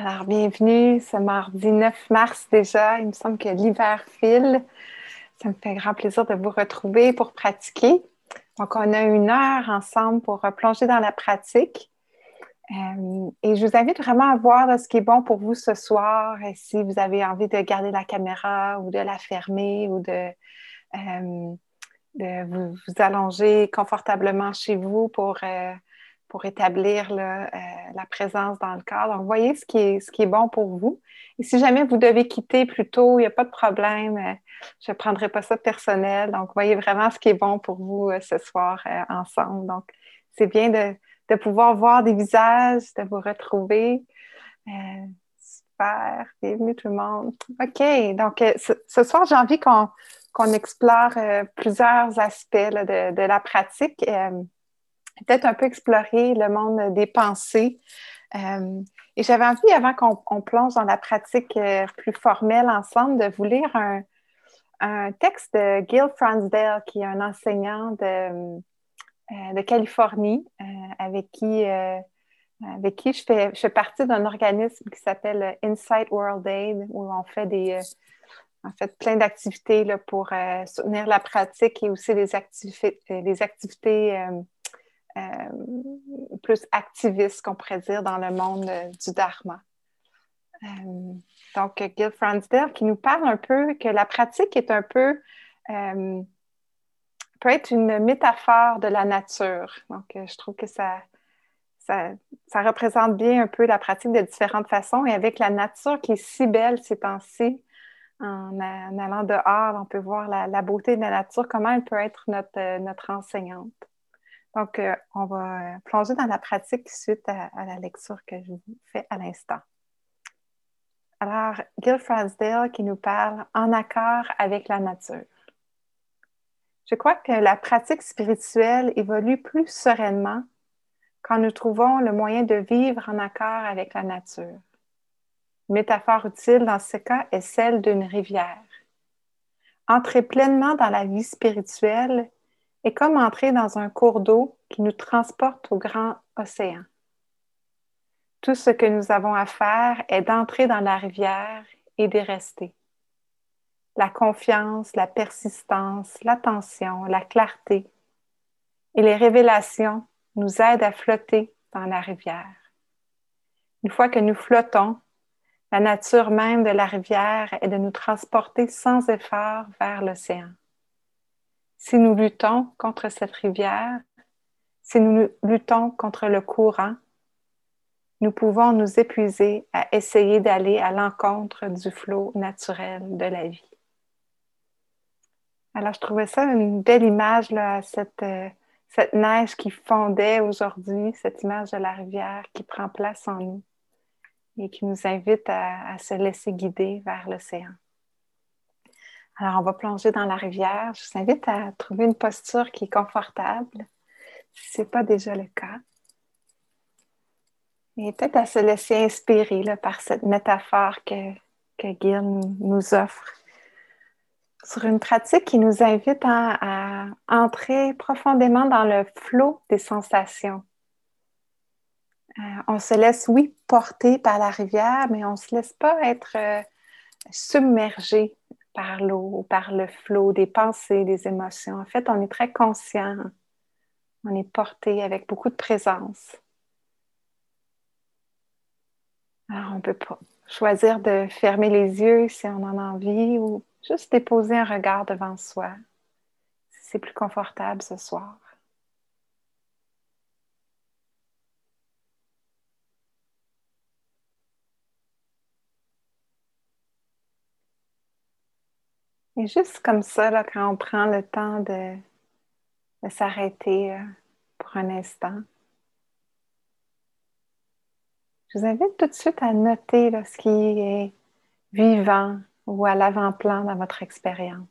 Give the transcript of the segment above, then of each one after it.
Alors, bienvenue ce mardi 9 mars déjà. Il me semble que l'hiver file. Ça me fait grand plaisir de vous retrouver pour pratiquer. Donc, on a une heure ensemble pour plonger dans la pratique. Et je vous invite vraiment à voir là, ce qui est bon pour vous ce soir. Et si vous avez envie de garder la caméra ou de la fermer ou de vous allonger confortablement chez vous pour établir là, la présence dans le corps. Donc, voyez ce qui est bon pour vous. Et si jamais vous devez quitter plus tôt, il n'y a pas de problème. Je ne prendrai pas ça personnel. Donc, voyez vraiment ce qui est bon pour vous ce soir ensemble. Donc, c'est bien de pouvoir voir des visages, de vous retrouver. Super. Bienvenue tout le monde. OK. Donc, ce soir, j'ai envie qu'on explore plusieurs aspects là, de la pratique. Peut-être un peu explorer le monde des pensées. Et j'avais envie, avant qu'on plonge dans la pratique plus formelle ensemble, de vous lire un texte de Gil Fronsdale, qui est un enseignant de Californie, avec qui je fais partie d'un organisme qui s'appelle Insight World Aid, où on fait en fait, plein d'activités là, pour soutenir la pratique et aussi les activités plus activistes, qu'on pourrait dire, dans le monde du Dharma. Donc, Gil Fronsdale qui nous parle un peu que la pratique est un peu, peut être une métaphore de la nature. Donc, je trouve que ça représente bien un peu la pratique de différentes façons. Et avec la nature qui est si belle ces temps-ci, en allant dehors, on peut voir la beauté de la nature, comment elle peut être notre enseignante. Donc, on va plonger dans la pratique suite à la lecture que je vous fais à l'instant. Alors, Gil Fronsdale qui nous parle en accord avec la nature. Je crois que la pratique spirituelle évolue plus sereinement quand nous trouvons le moyen de vivre en accord avec la nature. Une métaphore utile dans ce cas est celle d'une rivière. Entrer pleinement dans la vie spirituelle est comme entrer dans un cours d'eau qui nous transporte au grand océan. Tout ce que nous avons à faire est d'entrer dans la rivière et d'y rester. La confiance, la persistance, l'attention, la clarté et les révélations nous aident à flotter dans la rivière. Une fois que nous flottons, la nature même de la rivière est de nous transporter sans effort vers l'océan. Si nous luttons contre cette rivière, si nous luttons contre le courant, nous pouvons nous épuiser à essayer d'aller à l'encontre du flot naturel de la vie. Alors, je trouvais ça une belle image, là, cette neige qui fondait aujourd'hui, cette image de la rivière qui prend place en nous et qui nous invite à se laisser guider vers l'océan. Alors, on va plonger dans la rivière. Je vous invite à trouver une posture qui est confortable, si ce n'est pas déjà le cas. Et peut-être à se laisser inspirer là, par cette métaphore que Gil nous offre sur une pratique qui nous invite à entrer profondément dans le flot des sensations. On se laisse, oui, porter par la rivière, mais on ne se laisse pas être submergé par l'eau ou par le flot des pensées, des émotions. En fait, on est très conscient. On est porté avec beaucoup de présence. Alors, on peut choisir de fermer les yeux si on en a envie ou juste déposer un regard devant soi, si c'est plus confortable ce soir. Et juste comme ça, là, quand on prend le temps de s'arrêter pour un instant, je vous invite tout de suite à noter là, ce qui est vivant ou à l'avant-plan dans votre expérience.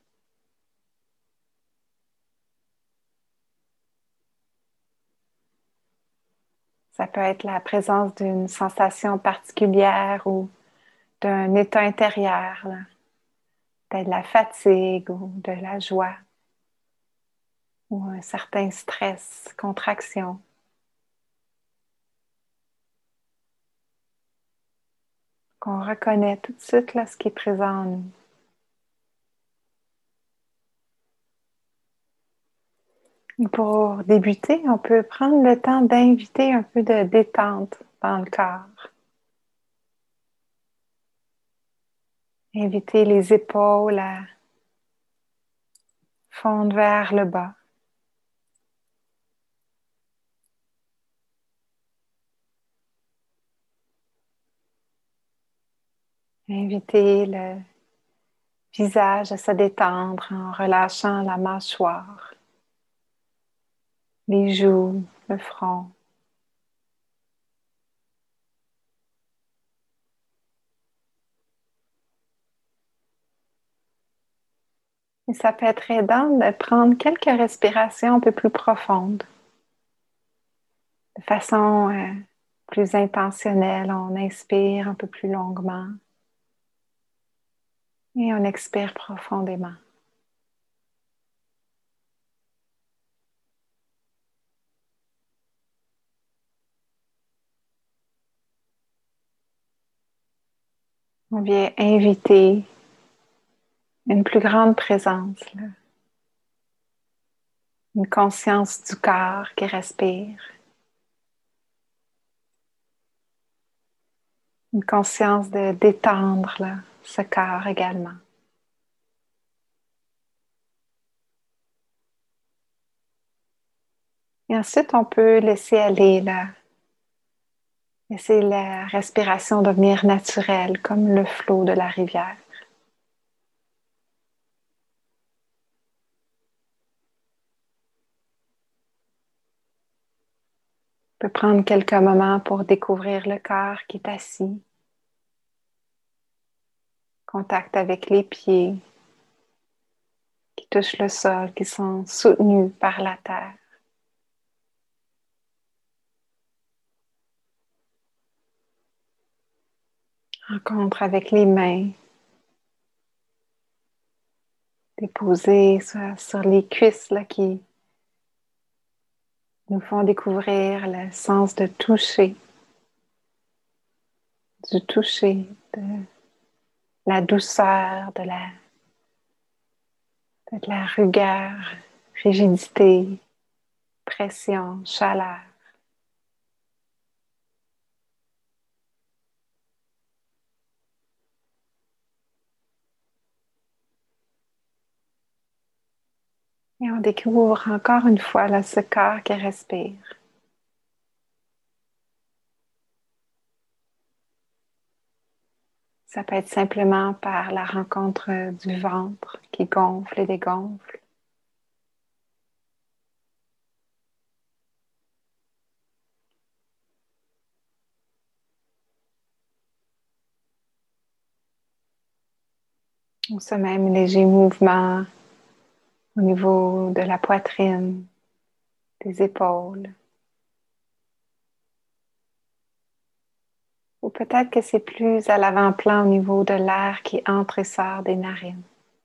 Ça peut être la présence d'une sensation particulière ou d'un état intérieur, là. Peut-être de la fatigue ou de la joie ou un certain stress, contraction. qu'on reconnaît tout de suite là, ce qui est présent en nous. Et pour débuter, on peut prendre le temps d'inviter un peu de détente dans le corps. Inviter les épaules à fondre vers le bas. Inviter le visage à se détendre en relâchant la mâchoire, les joues, le front. Et ça peut être aidant de prendre quelques respirations un peu plus profondes. De façon plus intentionnelle, on inspire un peu plus longuement et on expire profondément. On vient inviter une plus grande présence, là. Une conscience du corps qui respire, une conscience de détendre là, ce corps également. Et ensuite, on peut laisser aller là, laisser la respiration devenir naturelle, comme le flot de la rivière. On peut prendre quelques moments pour découvrir le corps qui est assis, contact avec les pieds qui touchent le sol, qui sont soutenus par la terre. Rencontre avec les mains déposées sur les cuisses là, qui nous font découvrir le sens de toucher, du toucher, de la douceur, de la rigueur, rigidité, pression, chaleur. Et on découvre encore une fois là, ce corps qui respire. Ça peut être simplement par la rencontre du ventre qui gonfle et dégonfle. Ou ce même léger mouvement au niveau de la poitrine, des épaules. Ou peut-être que c'est plus à l'avant-plan au niveau de l'air qui entre et sort des narines.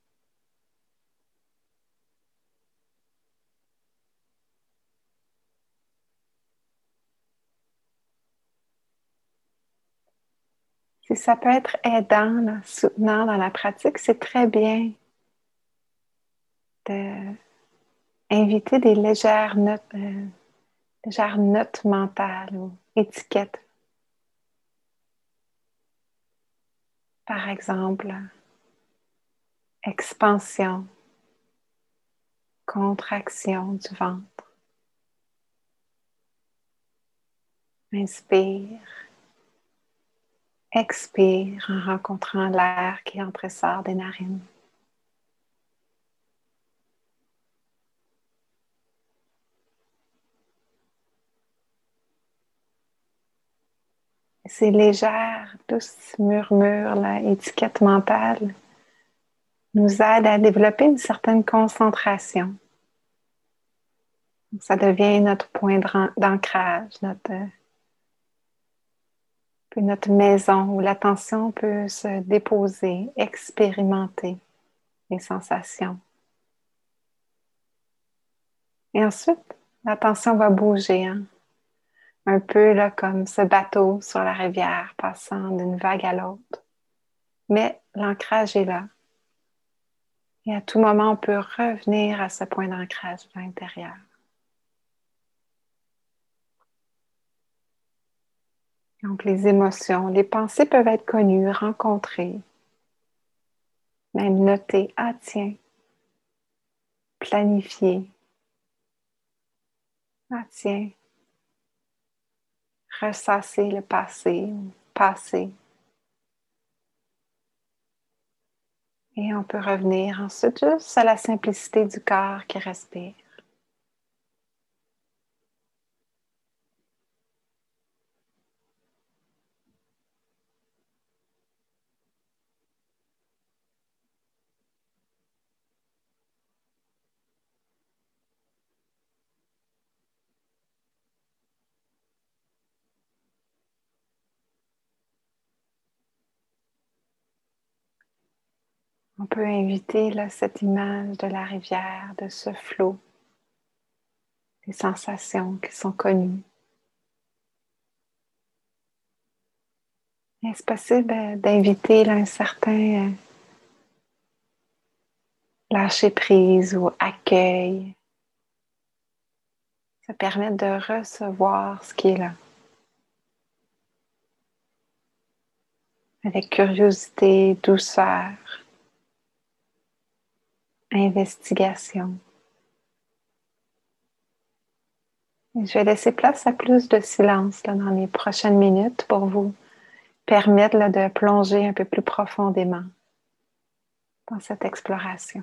Si ça peut être aidant, là, soutenant dans la pratique, c'est très bien d'inviter des légères notes mentales ou étiquettes. Par exemple, expansion, contraction du ventre. Inspire, expire en rencontrant l'air qui entre et sort des narines. Ces légères, douces murmures, là, étiquettes mentales, nous aident à développer une certaine concentration. Ça devient notre point d'ancrage, notre maison où l'attention peut se déposer, expérimenter les sensations. Et ensuite, l'attention va bouger, hein? Un peu là, comme ce bateau sur la rivière passant d'une vague à l'autre. Mais l'ancrage est là. Et à tout moment, on peut revenir à ce point d'ancrage à l'intérieur. Donc, les émotions, les pensées peuvent être connues, rencontrées, même notées. Ah, tiens, planifier. Ah, tiens, ressasser le passé, passer. Et on peut revenir ensuite juste à la simplicité du corps qui respire. On peut inviter là, cette image de la rivière, de ce flot, des sensations qui sont connues. Est-ce possible d'inviter là, un certain lâcher prise ou accueil? Ça permet de recevoir ce qui est là. Avec curiosité, douceur, investigation. Et je vais laisser place à plus de silence là, dans les prochaines minutes pour vous permettre là, de plonger un peu plus profondément dans cette exploration.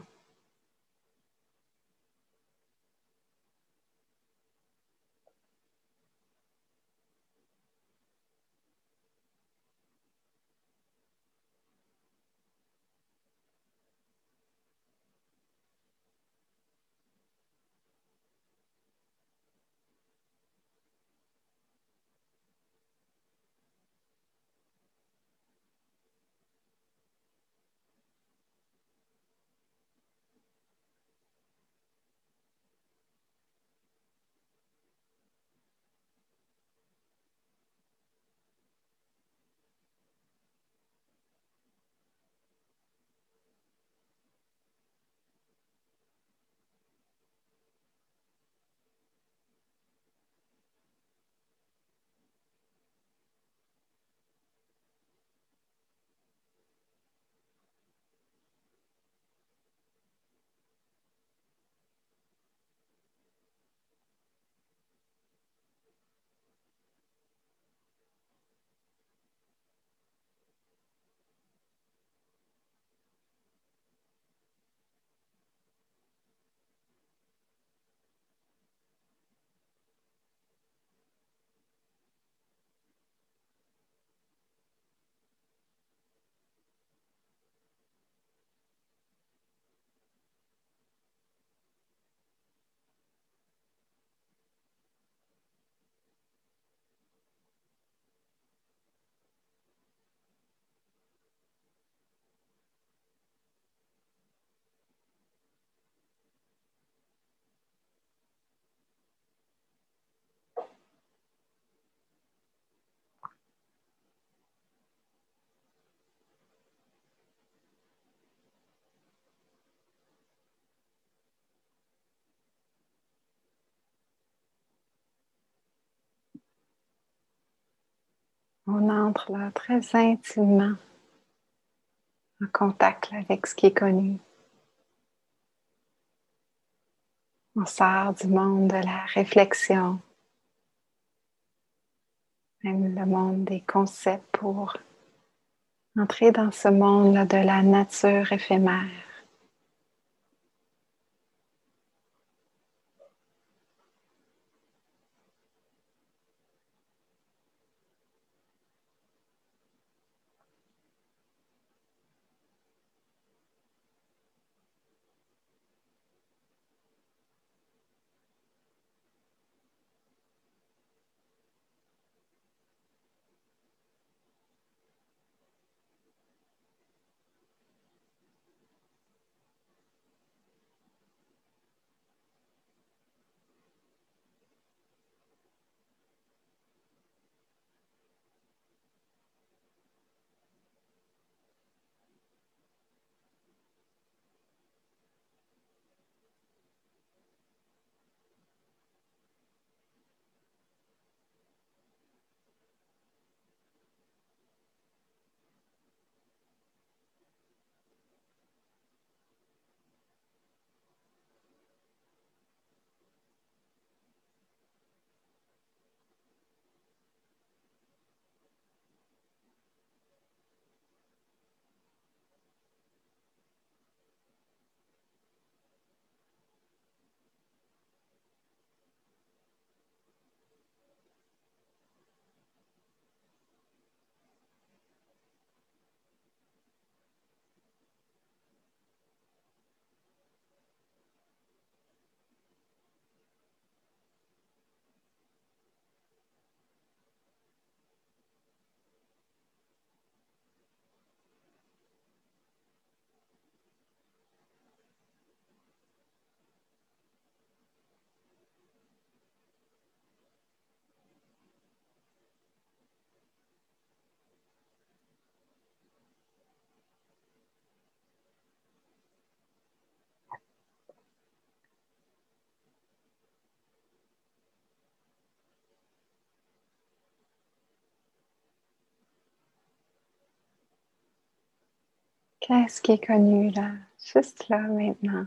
On entre là très intimement en contact là, avec ce qui est connu. On sort du monde de la réflexion, même le monde des concepts pour entrer dans ce monde-là de la nature éphémère. Qu'est-ce qui est connu là, juste là maintenant?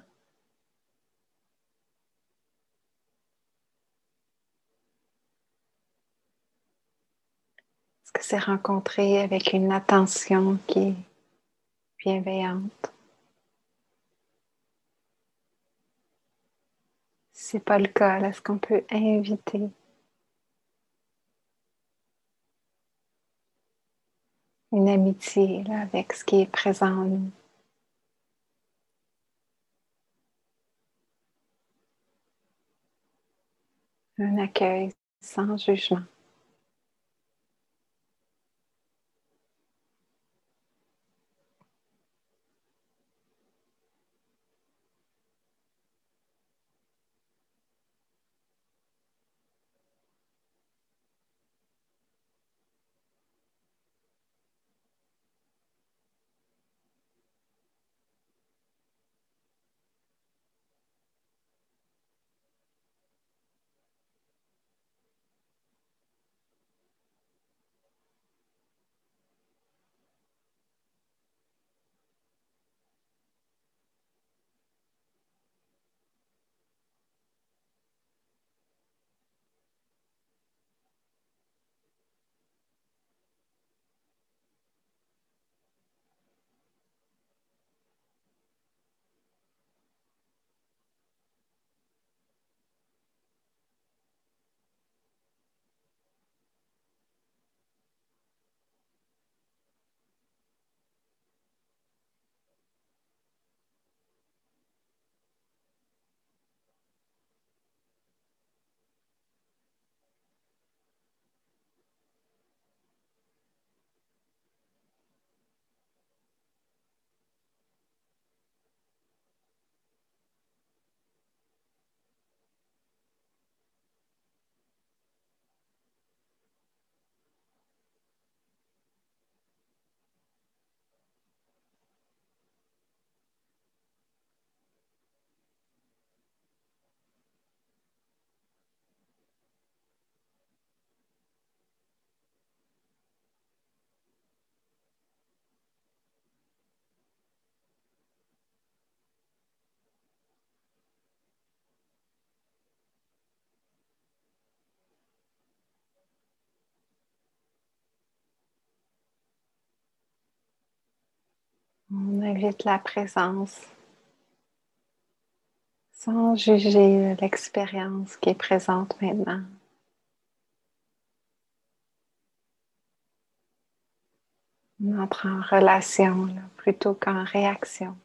Est-ce que c'est rencontré avec une attention qui est bienveillante? Si c'est pas le cas, est-ce qu'on peut inviter une amitié là, avec ce qui est présent en nous? Un accueil sans jugement. On invite la présence sans juger l'expérience qui est présente maintenant. On entre en relation là, plutôt qu'en réaction.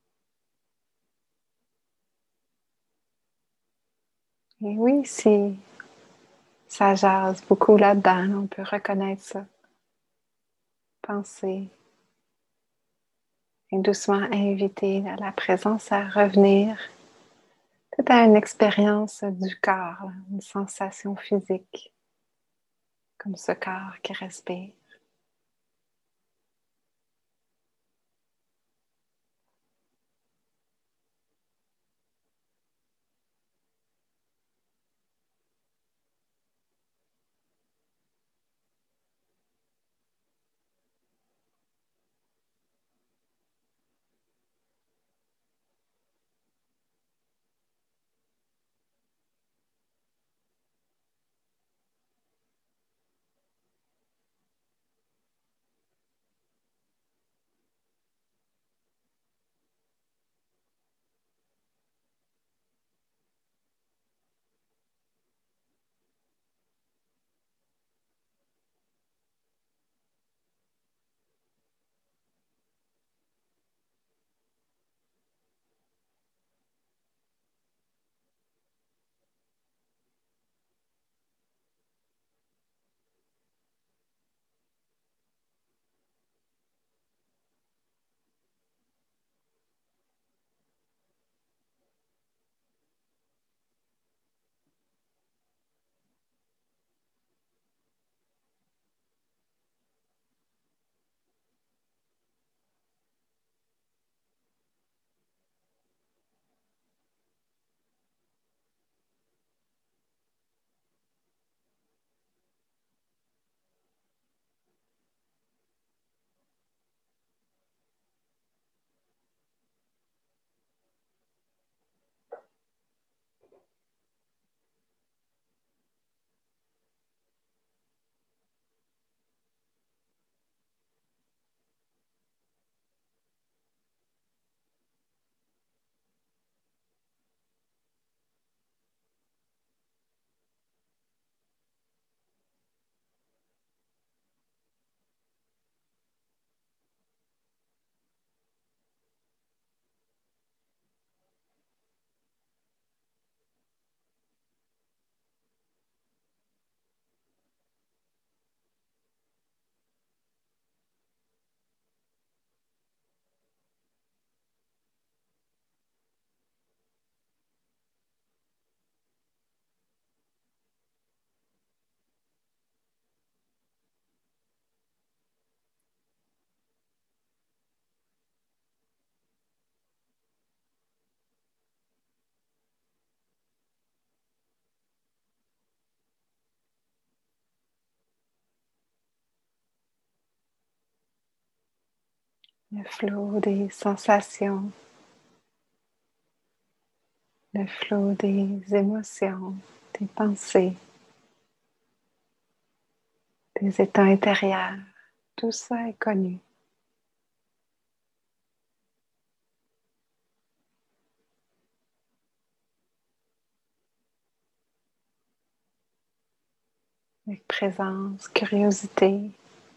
Et oui, si ça jase beaucoup là-dedans, on peut reconnaître ça. Penser et doucement inviter la présence à revenir peut-être à une expérience du corps, là, une sensation physique, comme ce corps qui respire. le flot des sensations, le flot des émotions, des pensées, des états intérieurs. Tout ça est connu. Avec présence, curiosité.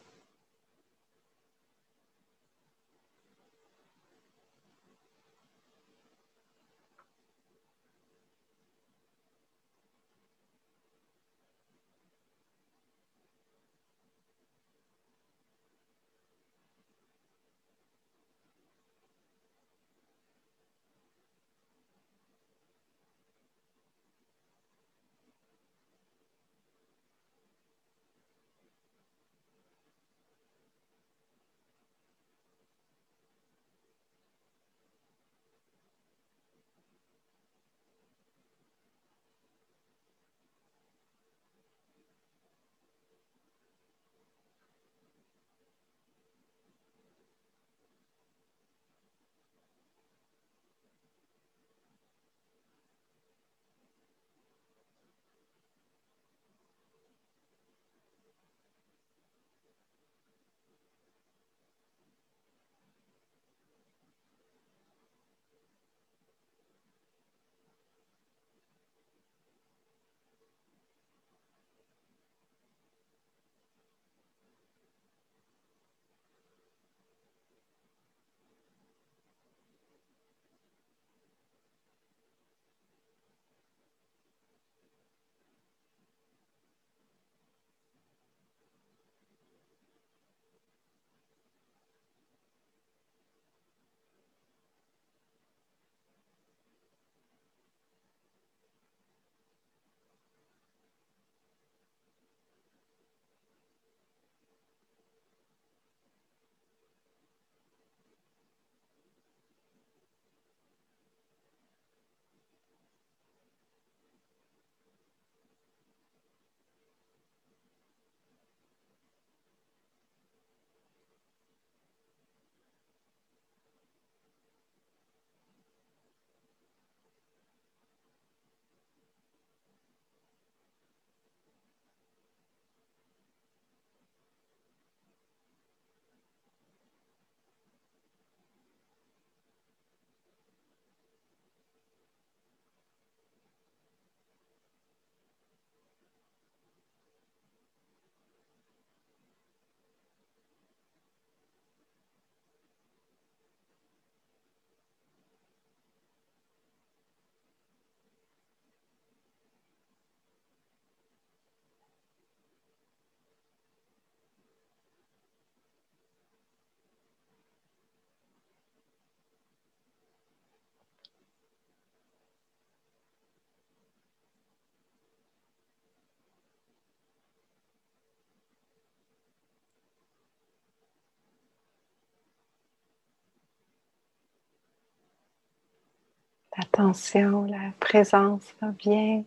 L'attention, la présence va bien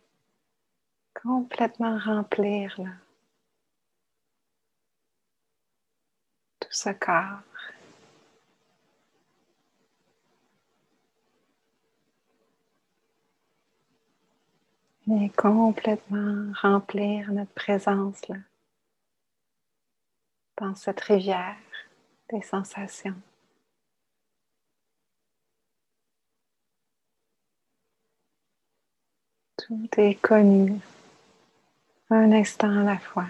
complètement remplir là, tout ce corps. Et complètement remplir notre présence là, dans cette rivière des sensations. Tout est connu, un instant à la fois.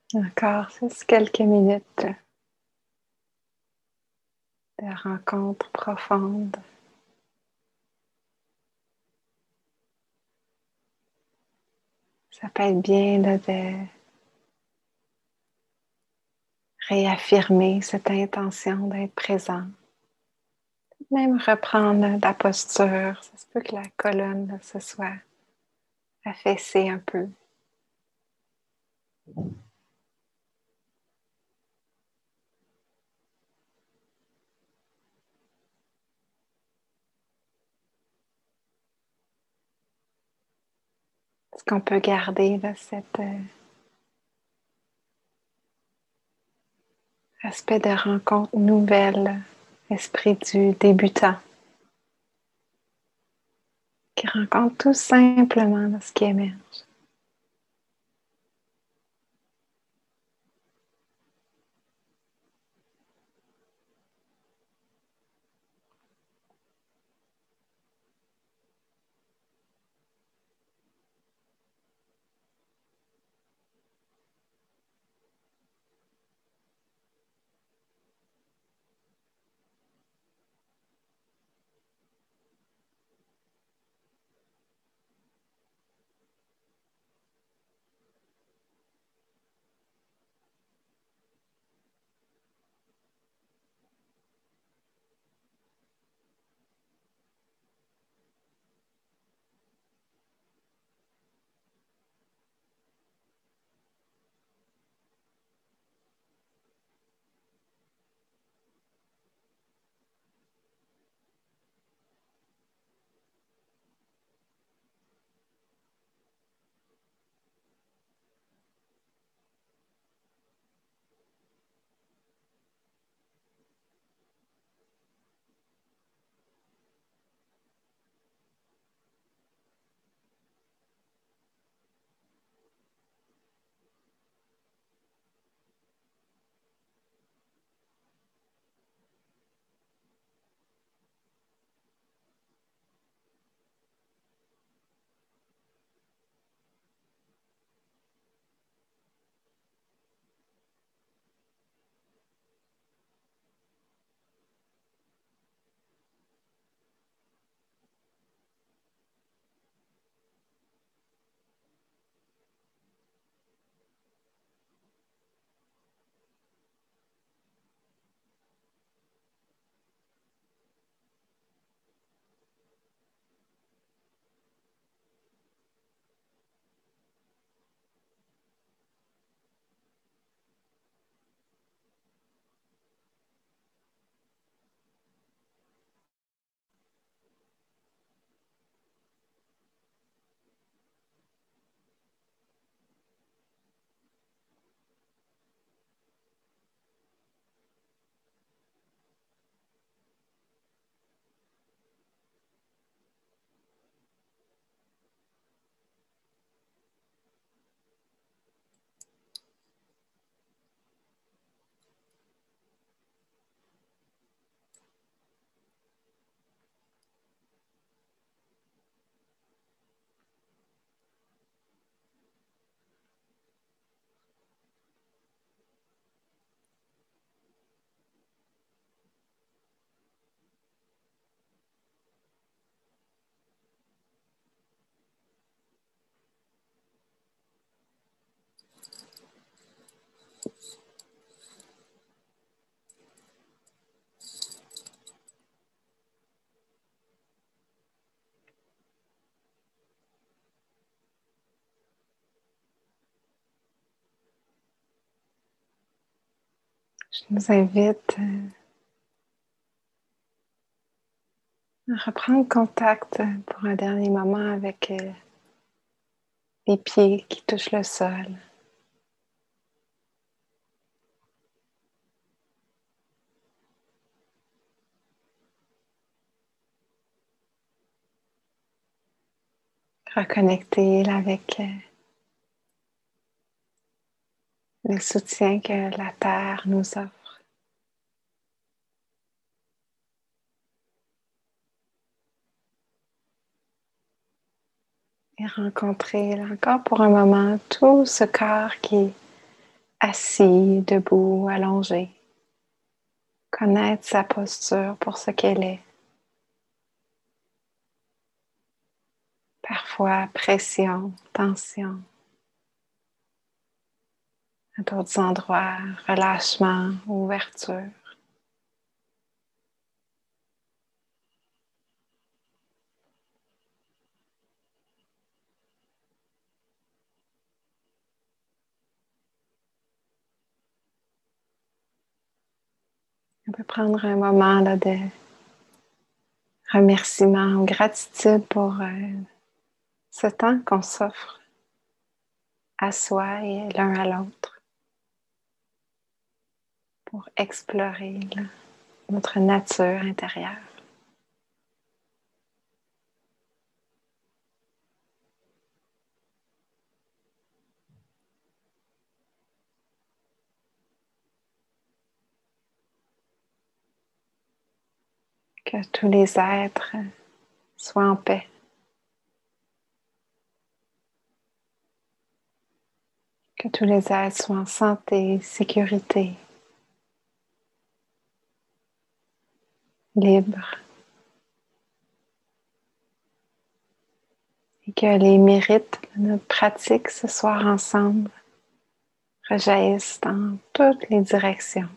Encore juste quelques minutes de rencontre profonde. Ça peut être bien là, de réaffirmer cette intention d'être présent. Même reprendre là, la posture. Ça se peut que la colonne là, se soit affaissée un peu. Est-ce qu'on peut garder là, cet aspect de rencontre nouvelle, esprit du débutant, qui rencontre tout simplement là, ce qui émerge. Je nous invite à reprendre contact pour un dernier moment avec les pieds qui touchent le sol. Reconnecter là, avec le soutien que la terre nous offre. Et rencontrer là, encore pour un moment tout ce corps qui assis, debout, allongé. Connaître sa posture pour ce qu'elle est. Parfois, pression, tension. À d'autres endroits, relâchement, ouverture. On peut prendre un moment là, de remerciement ou gratitude pour ce temps qu'on s'offre à soi et l'un à l'autre pour explorer là, notre nature intérieure. Que tous les êtres soient en paix. Que tous les êtres soient en santé, sécurité, libres. Et que les mérites de notre pratique ce soir ensemble rejaillissent dans toutes les directions.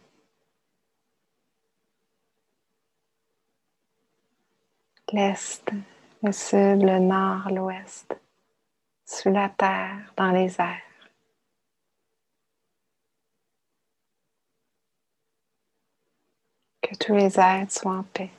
L'Est, le Sud, le Nord, l'Ouest, sous la terre, dans les airs. Que tous les êtres soient en paix.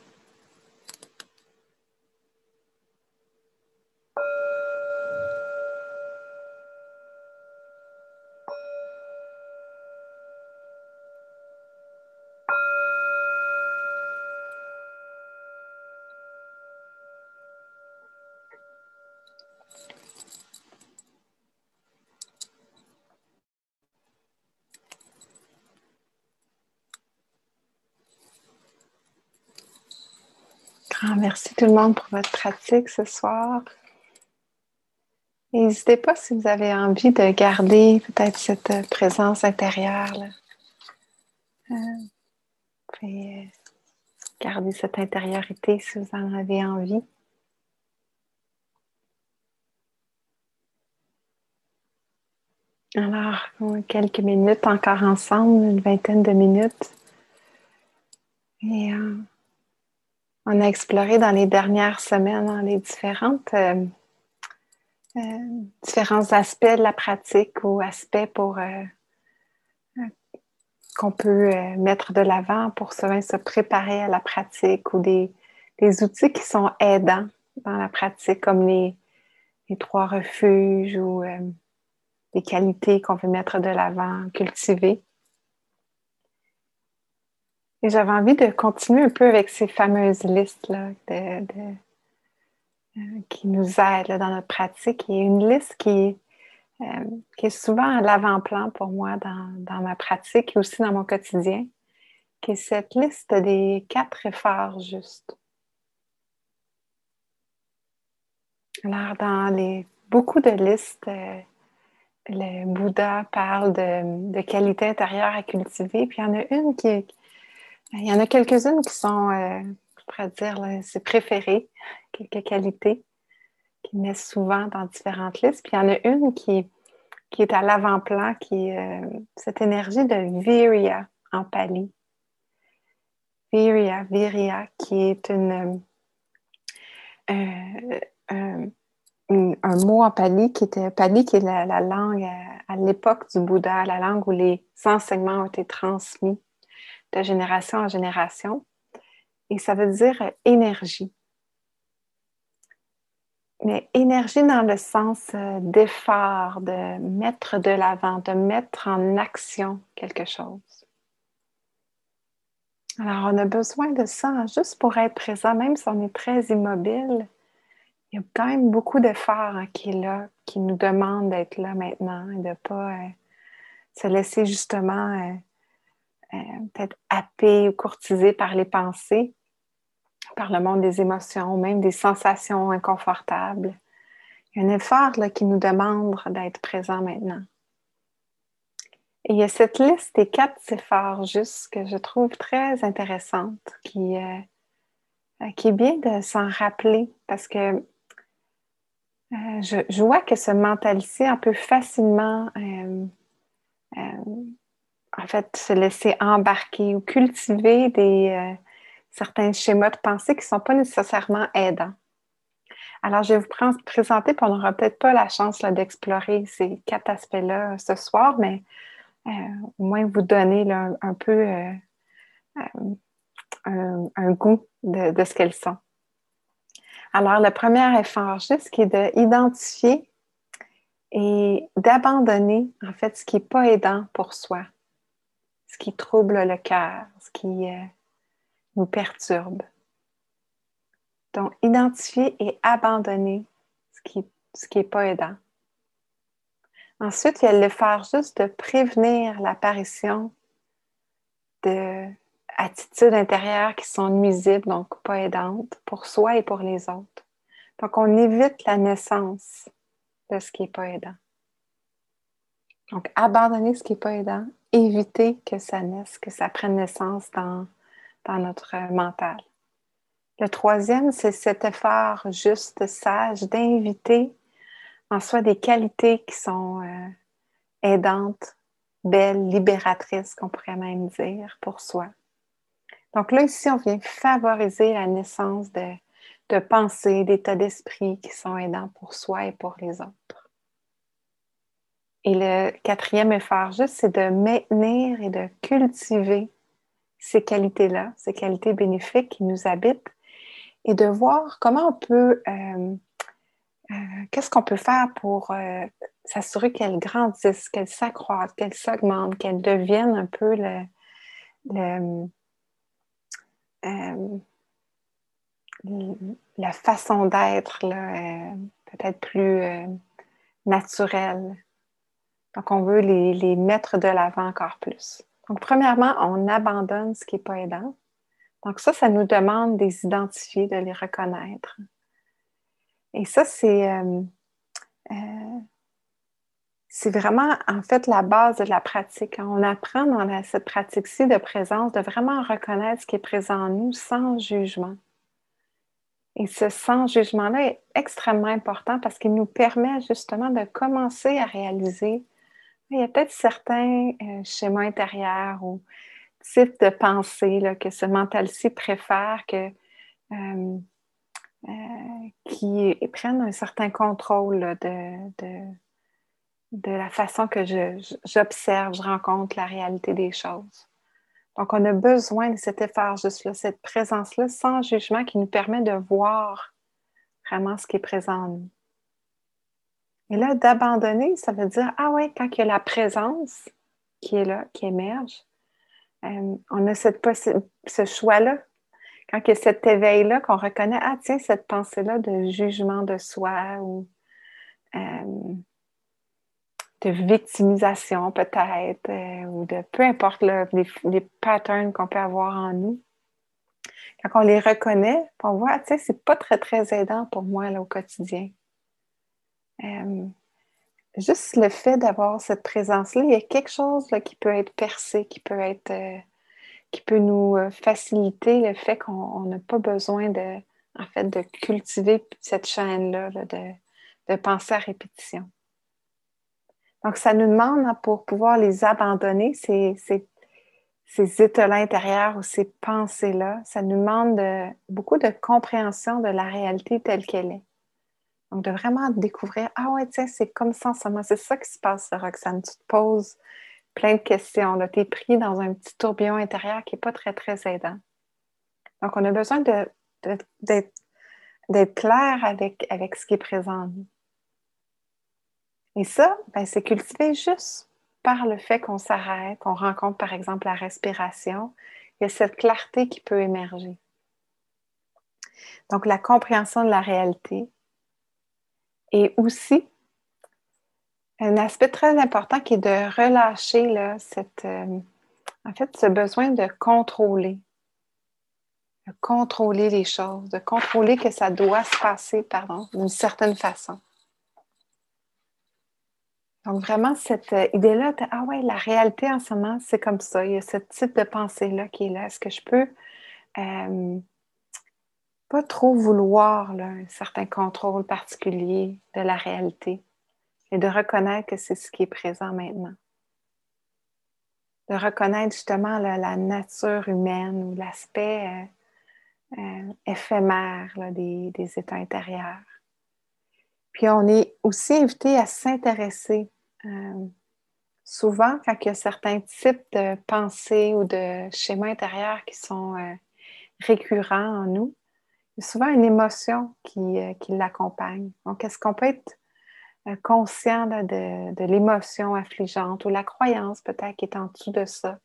Grand merci tout le monde pour votre pratique ce soir. N'hésitez pas si vous avez envie de garder peut-être cette présence intérieure. Là. Vous pouvez garder cette intériorité si vous en avez envie. Alors, quelques minutes encore ensemble, une vingtaine de minutes. Et on a exploré dans les dernières semaines hein, les différents aspects de la pratique ou aspects pour qu'on peut mettre de l'avant pour se préparer à la pratique ou des outils qui sont aidants dans la pratique comme les 3 refuges ou des qualités qu'on veut mettre de l'avant, cultiver. Et j'avais envie de continuer un peu avec ces fameuses listes-là qui nous aident là, dans notre pratique. Il y a une liste qui est souvent à l'avant-plan pour moi dans ma pratique et aussi dans mon quotidien, qui est cette liste des 4 efforts justes. Alors, dans beaucoup de listes, le Bouddha parle de qualités intérieures à cultiver, puis il y en a il y en a quelques-unes qui sont, je pourrais dire, là, ses préférées, quelques qualités qu'il met souvent dans différentes listes, puis il y en a une qui est à l'avant-plan, qui est cette énergie de Virya en pali. Virya, qui est un mot en pali qui est la langue à l'époque du Bouddha, la langue où les enseignements ont été transmis de génération en génération. Et ça veut dire énergie. Mais énergie dans le sens d'effort, de mettre de l'avant, de mettre en action quelque chose. Alors, on a besoin de ça hein, juste pour être présent, même si on est très immobile. Il y a quand même beaucoup d'efforts hein, qui est là, qui nous demande d'être là maintenant et de ne pas se laisser justement peut-être happer ou courtiser par les pensées, par le monde des émotions, même des sensations inconfortables. Il y a un effort là, qui nous demande d'être présent maintenant. Et il y a cette liste des 4 séphars juste que je trouve très intéressante, qui est bien de s'en rappeler parce que je vois que ce mental-ci, on peut facilement en fait se laisser embarquer ou cultiver certains schémas de pensée qui ne sont pas nécessairement aidants. Alors, je vais vous présenter, puis on n'aura peut-être pas la chance là, d'explorer ces 4 aspects-là ce soir, mais au moins vous donner là, un peu un goût de ce qu'elles sont. Alors, le premier effort, juste qui est d'identifier et d'abandonner, en fait, ce qui n'est pas aidant pour soi, ce qui trouble le cœur, ce qui nous perturbe. Donc, identifier et abandonner ce qui est pas aidant. Ensuite, il y a le faire juste de prévenir l'apparition d'attitudes intérieures qui sont nuisibles, donc pas aidantes, pour soi et pour les autres. Donc, on évite la naissance de ce qui n'est pas aidant. Donc, abandonner ce qui n'est pas aidant, éviter que ça naisse, que ça prenne naissance dans notre mental. Le troisième, c'est cet effort juste, sage, d'inviter en soi des qualités qui sont aidantes, belles, libératrices, qu'on pourrait même dire, pour soi. Donc là, ici, on vient favoriser la naissance de pensées, d'états d'esprit qui sont aidants pour soi et pour les autres. Et le quatrième effort juste, c'est de maintenir et de cultiver ces qualités-là, ces qualités bénéfiques qui nous habitent, et de voir comment on peut, qu'est-ce qu'on peut faire pour s'assurer qu'elles grandissent, qu'elles s'accroissent, qu'elles s'augmentent, qu'elles deviennent un peu la façon d'être peut-être plus naturelle. Donc, on veut les mettre de l'avant encore plus. Donc, premièrement, on abandonne ce qui n'est pas aidant. Donc, ça nous demande de les identifier, de les reconnaître. Et ça, c'est vraiment, en fait, la base de la pratique. On apprend dans cette pratique-ci de présence de vraiment reconnaître ce qui est présent en nous sans jugement. Et ce sans jugement-là est extrêmement important parce qu'il nous permet justement de commencer à réaliser il y a peut-être certains schémas intérieurs ou types de pensée là, que ce mental-ci préfère qui prennent un certain contrôle là, de la façon que j'observe, je rencontre la réalité des choses. Donc, on a besoin de cet effort juste-là, cette présence-là sans jugement qui nous permet de voir vraiment ce qui est présent en nous. Et là, d'abandonner, ça veut dire, ah ouais, quand il y a la présence qui est là, qui émerge, on a ce choix-là. Quand il y a cet éveil-là, qu'on reconnaît, ah tiens, cette pensée-là de jugement de soi ou de victimisation peut-être, ou de peu importe les patterns qu'on peut avoir en nous. Quand on les reconnaît, on voit, tu sais, c'est pas très, très aidant pour moi là, au quotidien. Juste le fait d'avoir cette présence-là, il y a quelque chose là, qui peut être percé, qui peut nous faciliter le fait qu'on n'a pas besoin en fait, de cultiver cette chaîne-là là, de pensée à répétition. Donc, ça nous demande, hein, pour pouvoir les abandonner, ces états-là intérieurs ou ces pensées-là, ça nous demande beaucoup de compréhension de la réalité telle qu'elle est. Donc, de vraiment découvrir, ah ouais, tiens, c'est comme ça en ce moment, c'est ça qui se passe, Roxane. Tu te poses plein de questions. Tu es pris dans un petit tourbillon intérieur qui n'est pas très, très aidant. Donc, on a besoin d'être clair avec ce qui est présent en nous. Et ça, ben, c'est cultivé juste par le fait qu'on s'arrête, qu'on rencontre par exemple la respiration. Il y a cette clarté qui peut émerger. Donc, la compréhension de la réalité. Et aussi, un aspect très important qui est de relâcher là, en fait, ce besoin de contrôler les choses, de contrôler que ça doit se passer, d'une certaine façon. Donc, vraiment, cette idée-là, ah ouais, la réalité en ce moment, c'est comme ça. Il y a ce type de pensée-là qui est là. Est-ce que je peux pas trop vouloir là, un certain contrôle particulier de la réalité et de reconnaître que c'est ce qui est présent maintenant? De reconnaître justement là, la nature humaine ou l'aspect éphémère là, des états intérieurs. Puis on est aussi invité à s'intéresser souvent quand il y a certains types de pensées ou de schémas intérieurs qui sont récurrents en nous. Il y a souvent une émotion qui l'accompagne. Donc, est-ce qu'on peut être conscient là, de l'émotion affligeante ou la croyance peut-être qui est en dessous de ça,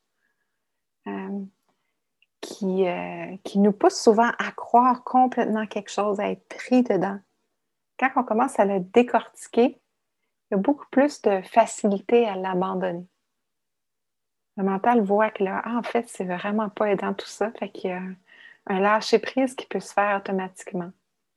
qui nous pousse souvent à croire complètement quelque chose, à être pris dedans. Quand on commence à le décortiquer, il y a beaucoup plus de facilité à l'abandonner. Le mental voit que là, en fait, c'est vraiment pas aidant tout ça, fait qu'il y a un lâcher-prise qui peut se faire automatiquement.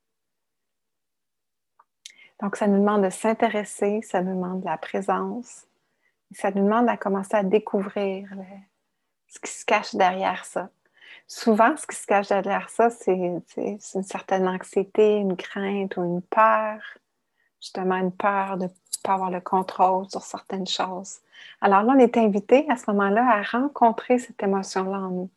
Donc, ça nous demande de s'intéresser, ça nous demande de la présence, ça nous demande de commencer à découvrir ce qui se cache derrière ça. Souvent, ce qui se cache derrière ça, c'est une certaine anxiété, une crainte ou une peur, justement une peur de ne pas avoir le contrôle sur certaines choses. Alors là, on est invité à ce moment-là à rencontrer cette émotion-là en nous,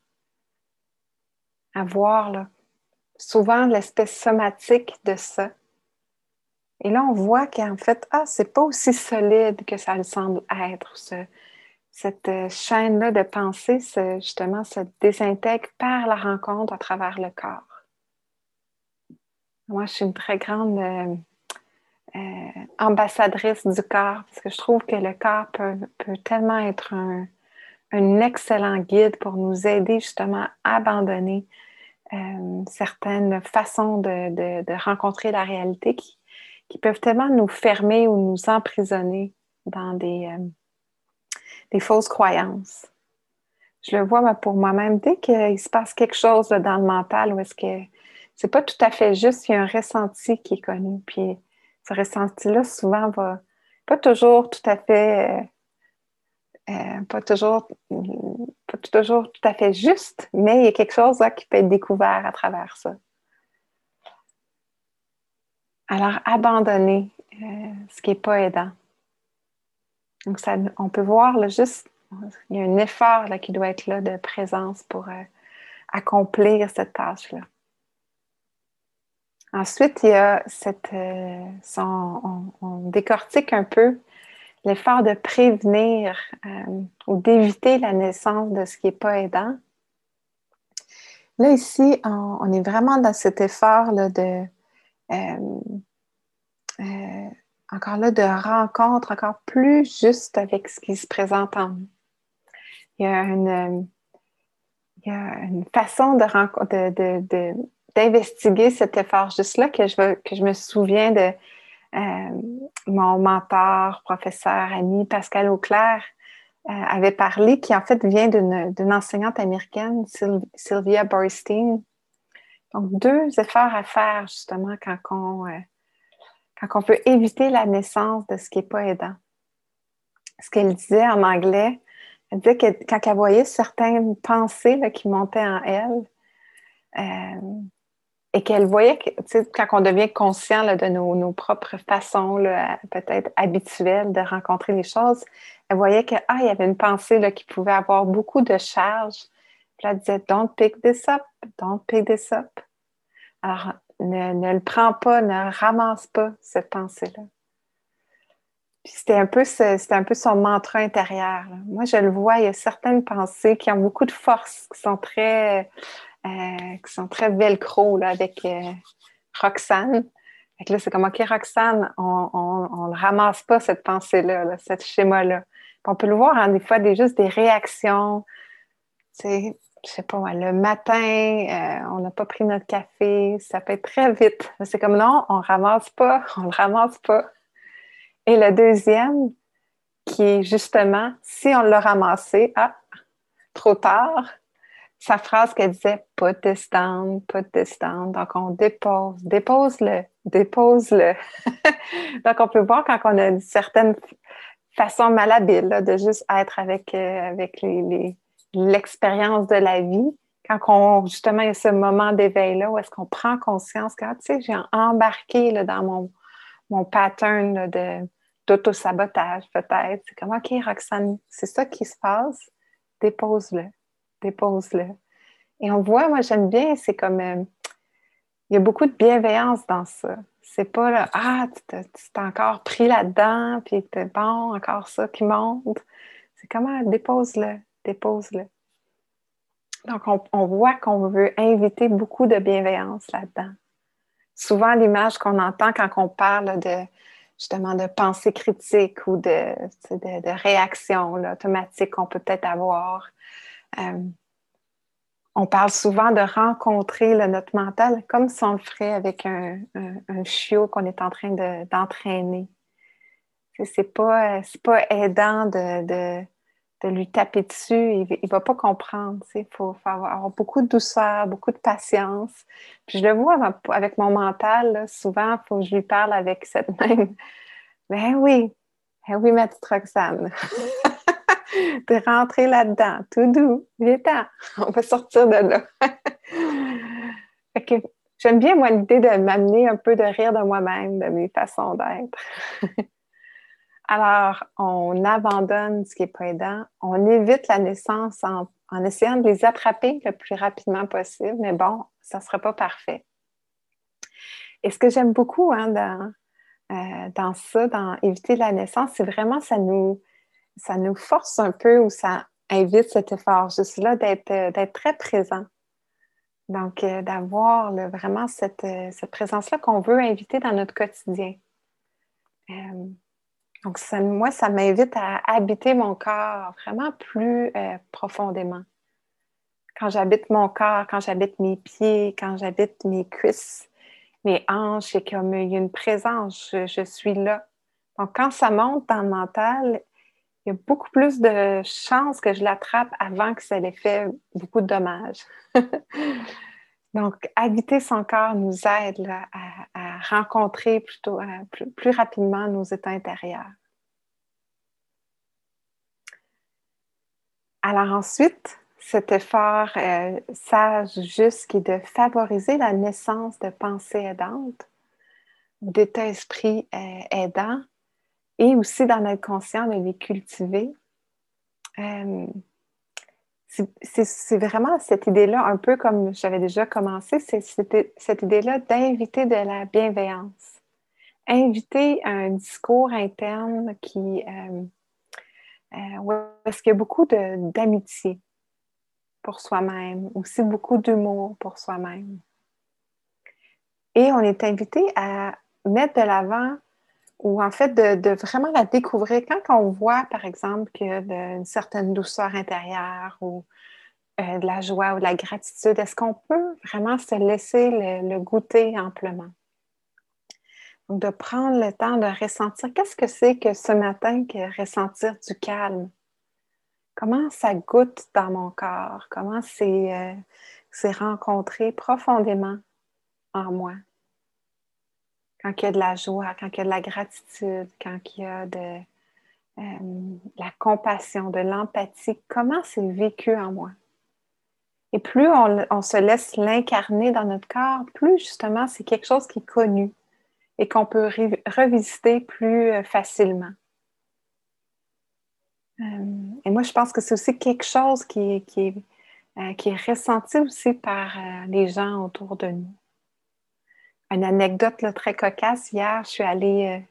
à voir là, souvent l'espèce somatique de ça. Et là, on voit qu'en fait, c'est pas aussi solide que ça le semble être. Cette chaîne-là de pensée, justement, se désintègre par la rencontre à travers le corps. Moi, je suis une très grande ambassadrice du corps parce que je trouve que le corps peut tellement être un excellent guide pour nous aider justement à abandonner certaines façons de rencontrer la réalité qui peuvent tellement nous fermer ou nous emprisonner dans des fausses croyances. Je le vois pour moi-même, dès qu'il se passe quelque chose là, dans le mental où est-ce que c'est pas tout à fait juste, il y a un ressenti qui est connu. Puis ce ressenti-là, souvent, va pas toujours tout à fait pas toujours tout à fait juste, mais il y a quelque chose là, qui peut être découvert à travers ça. Alors, abandonner ce qui n'est pas aidant. Donc, ça, on peut voir là, juste, il y a un effort là, qui doit être là de présence pour accomplir cette tâche-là. Ensuite, il y a on décortique un peu l'effort de prévenir ou d'éviter la naissance de ce qui n'est pas aidant. Là, ici, on est vraiment dans cet effort là, encore là, de rencontre encore plus juste avec ce qui se présente en nous. Il y a une façon d'investiguer cet effort juste-là que je me souviens de mon mentor, professeur, ami Pascal Auclair avait parlé, qui en fait vient d'une enseignante américaine, Sylvia Boorstein. Donc, deux efforts à faire justement quand on veut éviter la naissance de ce qui n'est pas aidant. Ce qu'elle disait en anglais, elle disait que quand elle voyait certaines pensées là, qui montaient en elle, et qu'elle voyait que, quand on devient conscient là, de nos propres façons, là, peut-être habituelles de rencontrer les choses, elle voyait qu'il y avait une pensée là, qui pouvait avoir beaucoup de charge. Puis elle disait, don't pick this up, don't pick this up. Alors, ne le prends pas, ne ramasse pas cette pensée-là. Puis c'était un peu son mantra intérieur. Là. Moi, je le vois, il y a certaines pensées qui ont beaucoup de force, qui sont très velcro là, avec Roxane. Fait que là, c'est comme, OK, Roxane, on ne ramasse pas cette pensée-là, là, ce schéma-là. Puis on peut le voir, hein, des fois, juste des réactions. Tu sais, je sais pas, le matin, on n'a pas pris notre café, ça peut être très vite. C'est comme, non, on ne ramasse pas, on ne le ramasse pas. Et le deuxième, qui est justement, si on l'a ramassé, trop tard, sa phrase qu'elle disait « put this down, put this down ». Donc, on dépose-le. Donc, on peut voir quand on a une certaine façon malhabile là, de juste être avec l'expérience de la vie. Justement, il y a ce moment d'éveil-là où est-ce qu'on prend conscience que, tu sais, j'ai embarqué là, dans mon pattern là, d'auto-sabotage, peut-être. C'est comme, OK, Roxane, c'est ça qui se passe. Dépose-le. Dépose-le. Et on voit, moi, j'aime bien, c'est comme, il y a beaucoup de bienveillance dans ça. C'est pas là, tu t'es encore pris là-dedans, puis t'es bon, encore ça qui monte. C'est comment, dépose-le, dépose-le. Donc, on voit qu'on veut inviter beaucoup de bienveillance là-dedans. Souvent, l'image qu'on entend quand on parle justement de pensée critique ou de réaction là, automatique qu'on peut peut-être avoir. On parle souvent de rencontrer là, notre mental comme si on le ferait avec un chiot qu'on est en train d'entraîner. C'est pas aidant de lui taper dessus. Il ne va pas comprendre. Il faut avoir beaucoup de douceur, beaucoup de patience. Puis je le vois avec mon mental, là, souvent, il faut que je lui parle avec cette même. Ben oui, ma petite Roxane. T'es rentrée là-dedans, tout doux, viens-t'en, on va sortir de là. Fait que j'aime bien, moi, l'idée de m'amener un peu de rire de moi-même, de mes façons d'être. Alors, on abandonne ce qui n'est pas aidant, on évite la naissance en essayant de les attraper le plus rapidement possible, mais bon, ça ne sera pas parfait. Et ce que j'aime beaucoup dans ça, dans éviter la naissance, c'est vraiment ça nous force un peu ou ça invite cet effort juste là d'être très présent. Donc, d'avoir vraiment cette présence-là qu'on veut inviter dans notre quotidien. Donc, moi, ça m'invite à habiter mon corps vraiment plus profondément. Quand j'habite mon corps, quand j'habite mes pieds, quand j'habite mes cuisses, mes hanches, c'est comme il y a une présence, je suis là. Donc, quand ça monte dans le mental, il y a beaucoup plus de chances que je l'attrape avant que ça ait fait beaucoup de dommages. Donc, habiter son corps nous aide là, à rencontrer plutôt plus rapidement nos états intérieurs. Alors ensuite, cet effort sage, juste, qui est de favoriser la naissance de pensées aidantes, d'états d'esprit aidants, et aussi d'en être conscient, de les cultiver. C'est vraiment cette idée-là, un peu comme j'avais déjà commencé, c'est cette idée-là d'inviter de la bienveillance. Inviter un discours interne où est-ce qu'il y a beaucoup d'amitié pour soi-même, aussi beaucoup d'humour pour soi-même. Et on est invité à mettre de l'avant ou en fait de vraiment la découvrir. Quand on voit, par exemple, qu'il y a une certaine douceur intérieure ou de la joie ou de la gratitude, est-ce qu'on peut vraiment se laisser le goûter amplement? Donc, de prendre le temps de ressentir, qu'est-ce que c'est que ce matin que ressentir du calme? Comment ça goûte dans mon corps? Comment c'est rencontré profondément en moi? Quand il y a de la joie, quand il y a de la gratitude, quand il y a de la compassion, de l'empathie, comment c'est vécu en moi? Et plus on se laisse l'incarner dans notre corps, plus justement c'est quelque chose qui est connu et qu'on peut revisiter plus facilement. Et moi, je pense que c'est aussi quelque chose qui est ressenti aussi par les gens autour de nous. Une anecdote là, très cocasse, hier, je suis allée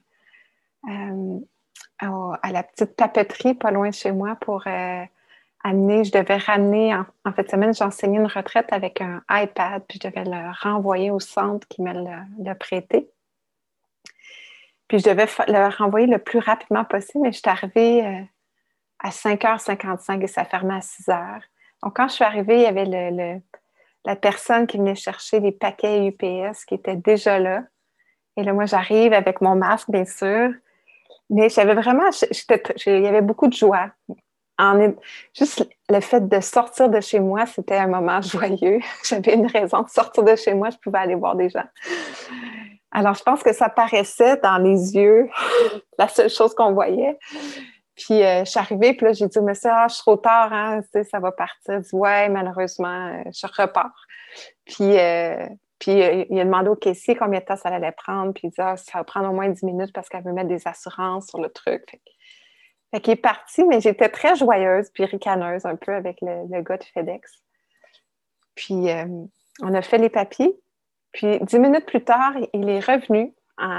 à la petite papeterie pas loin de chez moi pour je devais ramener, en fin de semaine, j'enseignais une retraite avec un iPad, puis je devais le renvoyer au centre qui me l'a prêté. Puis je devais le renvoyer le plus rapidement possible, mais je suis arrivée à 5h55 et ça fermait à 6h. Donc, quand je suis arrivée, il y avait la personne qui venait chercher les paquets UPS qui était déjà là. Et là, moi, j'arrive avec mon masque, bien sûr. Mais j'avais vraiment, il y avait beaucoup de joie. Juste le fait de sortir de chez moi, c'était un moment joyeux. J'avais une raison de sortir de chez moi, je pouvais aller voir des gens. Alors, je pense que ça paraissait dans les yeux, la seule chose qu'on voyait. Puis je suis arrivée, puis là, j'ai dit au monsieur, ah, je suis trop tard, hein, tu sais, ça va partir. Il dit, ouais, malheureusement, je repars. Puis, il a demandé au caissier combien de temps ça allait prendre, puis il dit, ah, ça va prendre au moins 10 minutes parce qu'elle veut mettre des assurances sur le truc. Fait qu'il est parti, mais j'étais très joyeuse puis ricaneuse un peu avec le gars de FedEx. Puis, on a fait les papiers. Puis, 10 minutes plus tard, il est revenu.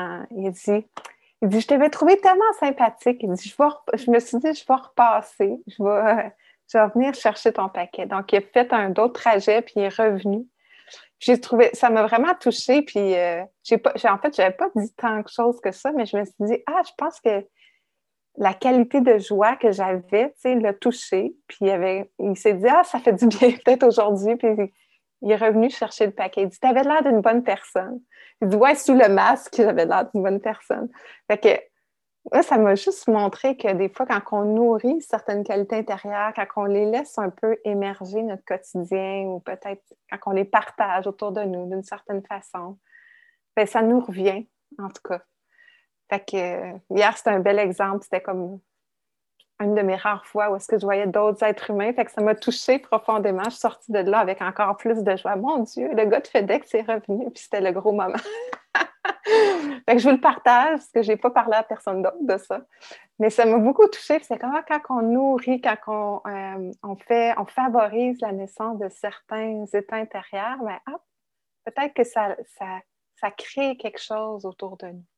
Il dit, je t'avais trouvé tellement sympathique. Il dit, je me suis dit, je vais repasser. Je vais venir chercher ton paquet. Donc, il a fait un d'autres trajet, puis il est revenu. J'ai trouvé, ça m'a vraiment touchée. Puis, en fait, je n'avais pas dit tant de choses que ça, mais je me suis dit, ah, je pense que la qualité de joie que j'avais, tu sais, l'a touché. Puis il s'est dit, ah, ça fait du bien peut-être aujourd'hui. Puis il est revenu chercher le paquet. Il dit, t'avais l'air d'une bonne personne. Il dit, ouais, sous le masque, j'avais l'air d'une bonne personne. Fait que, ouais, ça m'a juste montré que des fois, quand on nourrit certaines qualités intérieures, quand on les laisse un peu émerger notre quotidien ou peut-être quand on les partage autour de nous d'une certaine façon, ben, ça nous revient, en tout cas. Fait que hier, c'était un bel exemple. C'était comme une de mes rares fois où est-ce que je voyais d'autres êtres humains. Fait que ça m'a touchée profondément. Je suis sortie de là avec encore plus de joie. Mon Dieu, le gars de FedEx est revenu, puis c'était le gros moment. Fait que je vous le partage parce que je n'ai pas parlé à personne d'autre de ça. Mais ça m'a beaucoup touchée. C'est comment quand on nourrit, quand on favorise la naissance de certains états intérieurs, ben, hop, peut-être que ça crée quelque chose autour de nous.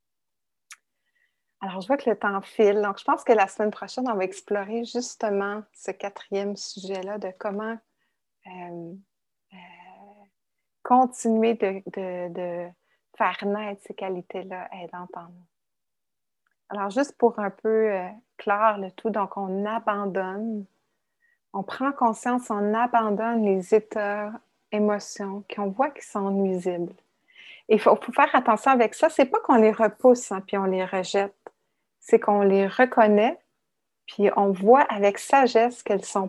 Alors, je vois que le temps file. Donc, je pense que la semaine prochaine, on va explorer justement ce quatrième sujet-là de comment euh, euh, continuer de faire naître ces qualités-là aidantes en nous. Alors, juste pour un peu clore le tout, donc on abandonne, on prend conscience, on abandonne les états, émotions qu'on voit qui sont nuisibles. Il faut faire attention avec ça. C'est pas qu'on les repousse, hein, puis on les rejette. C'est qu'on les reconnaît, puis on voit avec sagesse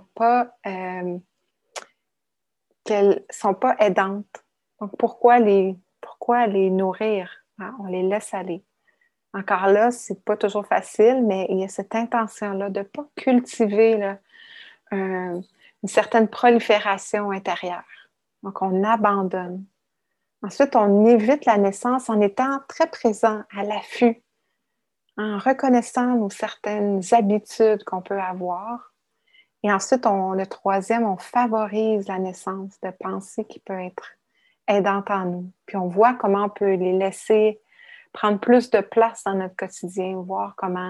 qu'elles sont pas aidantes. Donc, pourquoi les nourrir? Hein? On les laisse aller. Encore là, c'est pas toujours facile, mais il y a cette intention-là de ne pas cultiver là, une certaine prolifération intérieure. Donc, on abandonne. Ensuite, on évite la naissance en étant très présent, à l'affût, en reconnaissant nos certaines habitudes qu'on peut avoir. Et ensuite, le troisième, on favorise la naissance de pensées qui peuvent être aidantes en nous. Puis on voit comment on peut les laisser prendre plus de place dans notre quotidien, voir comment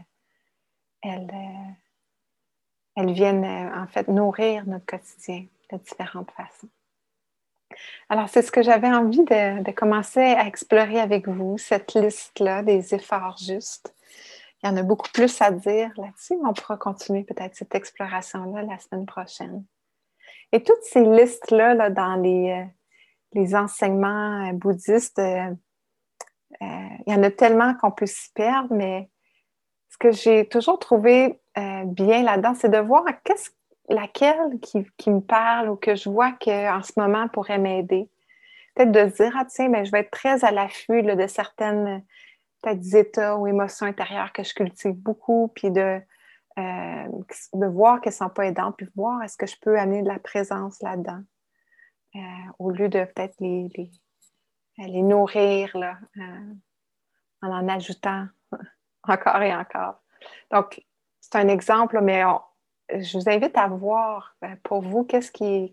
elles viennent en fait nourrir notre quotidien de différentes façons. Alors, c'est ce que j'avais envie de commencer à explorer avec vous, cette liste-là des efforts justes. Il y en a beaucoup plus à dire là-dessus, mais on pourra continuer peut-être cette exploration-là la semaine prochaine. Et toutes ces listes-là, là, dans les enseignements bouddhistes, il y en a tellement qu'on peut s'y perdre, mais ce que j'ai toujours trouvé bien là-dedans, c'est de voir laquelle qui me parle ou que je vois qu'en ce moment pourrait m'aider. Peut-être de se dire, ah tiens, ben, je vais être très à l'affût là, de certaines peut-être états ou émotions intérieures que je cultive beaucoup, puis de voir qu'elles ne sont pas aidantes, puis voir est-ce que je peux amener de la présence là-dedans, au lieu de peut-être les nourrir là, en ajoutant encore et encore. Donc, c'est un exemple, mais je vous invite à voir pour vous qu'est-ce qui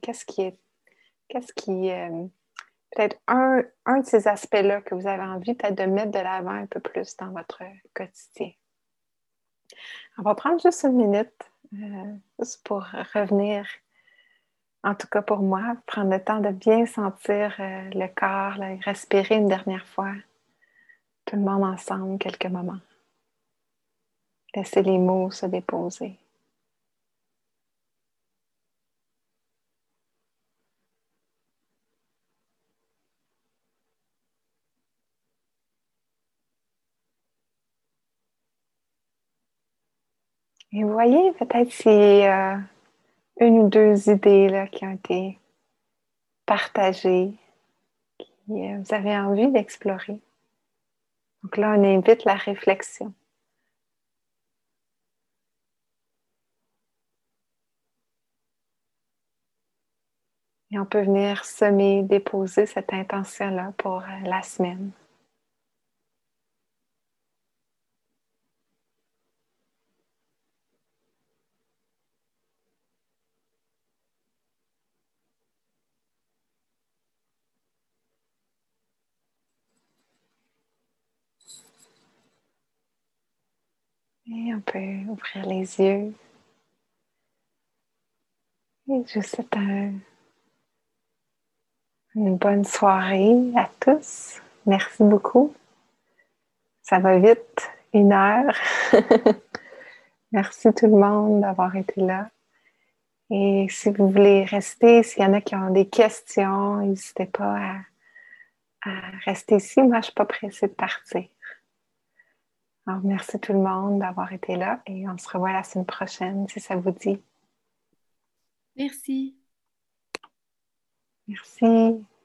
est peut-être un de ces aspects-là que vous avez envie peut-être de mettre de l'avant un peu plus dans votre quotidien. On va prendre juste une minute juste pour revenir, en tout cas pour moi, prendre le temps de bien sentir le corps, là, et respirer une dernière fois, tout le monde ensemble, quelques moments. Laissez les mots se déposer. Et vous voyez, peut-être c'est une ou deux idées là, qui ont été partagées, que vous avez envie d'explorer. Donc là, on invite la réflexion. Et on peut venir semer, déposer cette intention-là pour la semaine. Et on peut ouvrir les yeux. Et je vous souhaite une bonne soirée à tous. Merci beaucoup. Ça va vite, 1 heure. Merci tout le monde d'avoir été là. Et si vous voulez rester, s'il y en a qui ont des questions, n'hésitez pas à rester ici. Moi, je ne suis pas pressée de partir. Alors, merci tout le monde d'avoir été là et on se revoit la semaine prochaine si ça vous dit. Merci. Merci.